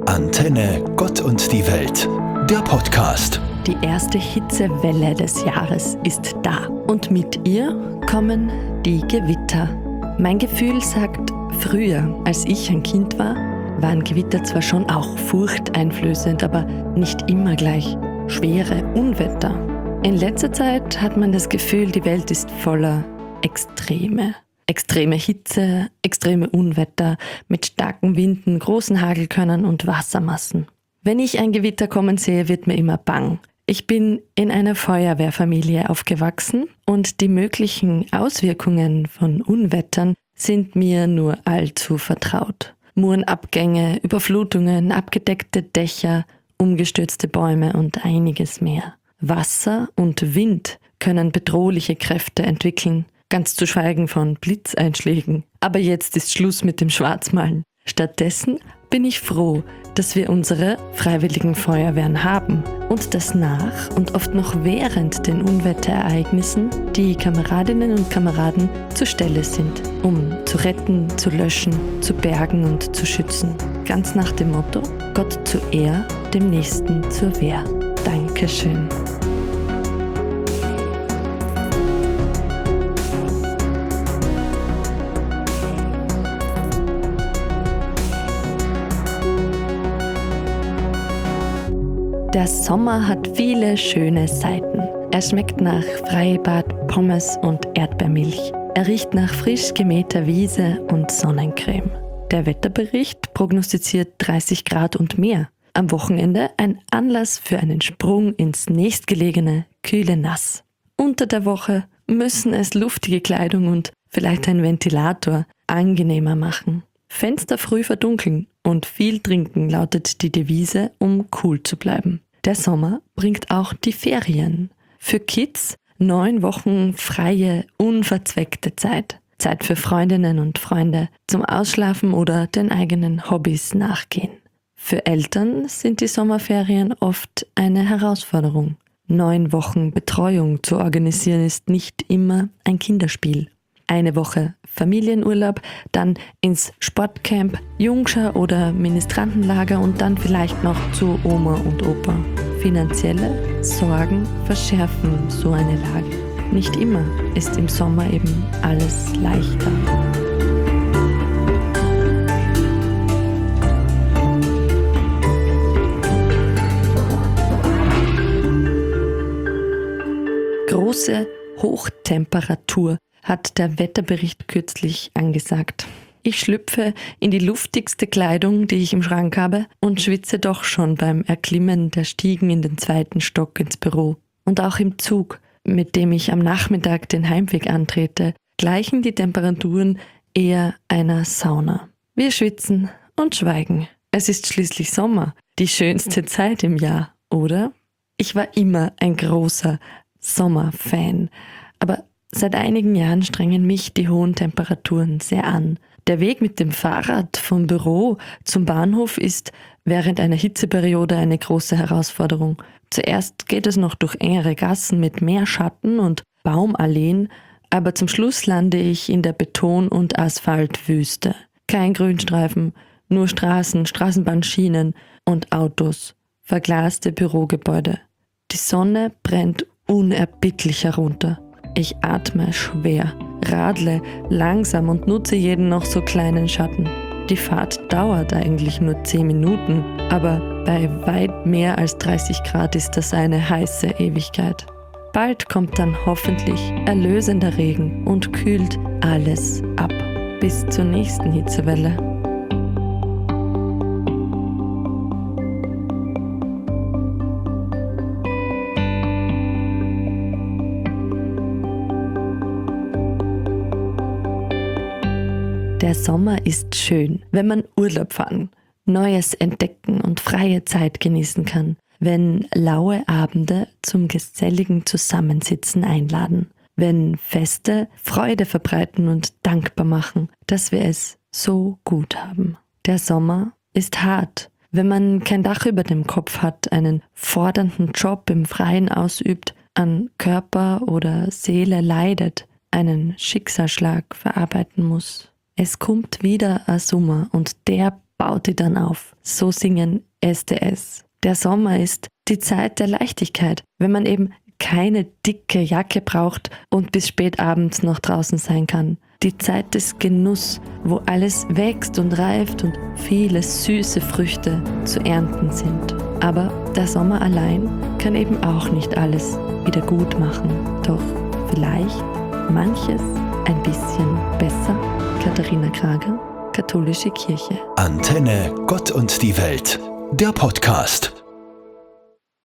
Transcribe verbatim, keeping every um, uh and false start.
Antenne Gott und die Welt, der Podcast. Die erste Hitzewelle des Jahres ist da und mit ihr kommen die Gewitter. Mein Gefühl sagt, früher, als ich ein Kind war, waren Gewitter zwar schon auch furchteinflößend, aber nicht immer gleich schwere Unwetter. In letzter Zeit hat man das Gefühl, die Welt ist voller Extreme. Extreme Hitze, extreme Unwetter mit starken Winden, großen Hagelkörnern und Wassermassen. Wenn ich ein Gewitter kommen sehe, wird mir immer bang. Ich bin in einer Feuerwehrfamilie aufgewachsen und die möglichen Auswirkungen von Unwettern sind mir nur allzu vertraut. Murenabgänge, Überflutungen, abgedeckte Dächer, umgestürzte Bäume und einiges mehr. Wasser und Wind können bedrohliche Kräfte entwickeln, ganz zu schweigen von Blitzeinschlägen. Aber jetzt ist Schluss mit dem Schwarzmalen. Stattdessen bin ich froh, dass wir unsere freiwilligen Feuerwehren haben und dass nach und oft noch während den Unwetterereignissen die Kameradinnen und Kameraden zur Stelle sind, um zu retten, zu löschen, zu bergen und zu schützen. Ganz nach dem Motto: Gott zur Ehr, dem Nächsten zur Wehr. Dankeschön. Der Sommer hat viele schöne Seiten. Er schmeckt nach Freibad, Pommes und Erdbeermilch. Er riecht nach frisch gemähter Wiese und Sonnencreme. Der Wetterbericht prognostiziert dreißig Grad und mehr. Am Wochenende ein Anlass für einen Sprung ins nächstgelegene kühle Nass. Unter der Woche müssen es luftige Kleidung und vielleicht ein Ventilator angenehmer machen. Fenster früh verdunkeln und viel trinken lautet die Devise, um cool zu bleiben. Der Sommer bringt auch die Ferien. Für Kids neun Wochen freie, unverzweckte Zeit. Zeit für Freundinnen und Freunde zum Ausschlafen oder den eigenen Hobbys nachgehen. Für Eltern sind die Sommerferien oft eine Herausforderung. Neun Wochen Betreuung zu organisieren ist nicht immer ein Kinderspiel. Eine Woche Familienurlaub, dann ins Sportcamp, Jungschar oder Ministrantenlager und dann vielleicht noch zu Oma und Opa. Finanzielle Sorgen verschärfen so eine Lage. Nicht immer ist im Sommer eben alles leichter. Große Hochtemperatur hat der Wetterbericht kürzlich angesagt. Ich schlüpfe in die luftigste Kleidung, die ich im Schrank habe, und schwitze doch schon beim Erklimmen der Stiegen in den zweiten Stock ins Büro. Und auch im Zug, mit dem ich am Nachmittag den Heimweg antrete, gleichen die Temperaturen eher einer Sauna. Wir schwitzen und schweigen. Es ist schließlich Sommer, die schönste Zeit im Jahr, oder? Ich war immer ein großer Sommerfan, aber seit einigen Jahren strengen mich die hohen Temperaturen sehr an. Der Weg mit dem Fahrrad vom Büro zum Bahnhof ist während einer Hitzeperiode eine große Herausforderung. Zuerst geht es noch durch engere Gassen mit mehr Schatten und Baumalleen, aber zum Schluss lande ich in der Beton- und Asphaltwüste. Kein Grünstreifen, nur Straßen, Straßenbahnschienen und Autos, verglaste Bürogebäude. Die Sonne brennt unerbittlich herunter. Ich atme schwer, radle langsam und nutze jeden noch so kleinen Schatten. Die Fahrt dauert eigentlich nur zehn Minuten, aber bei weit mehr als dreißig Grad ist das eine heiße Ewigkeit. Bald kommt dann hoffentlich erlösender Regen und kühlt alles ab. Bis zur nächsten Hitzewelle. Der Sommer ist schön, wenn man Urlaub fahren, Neues entdecken und freie Zeit genießen kann, wenn laue Abende zum geselligen Zusammensitzen einladen, wenn Feste Freude verbreiten und dankbar machen, dass wir es so gut haben. Der Sommer ist hart, wenn man kein Dach über dem Kopf hat, einen fordernden Job im Freien ausübt, an Körper oder Seele leidet, einen Schicksalsschlag verarbeiten muss. Es kommt wieder ein Sommer und der baut die dann auf. So singen S D S. Der Sommer ist die Zeit der Leichtigkeit, wenn man eben keine dicke Jacke braucht und bis spät abends noch draußen sein kann. Die Zeit des Genuss, wo alles wächst und reift und viele süße Früchte zu ernten sind. Aber der Sommer allein kann eben auch nicht alles wieder gut machen. Doch vielleicht manches ein bisschen besser. Katharina Krager, Katholische Kirche. Antenne Gott und die Welt, der Podcast.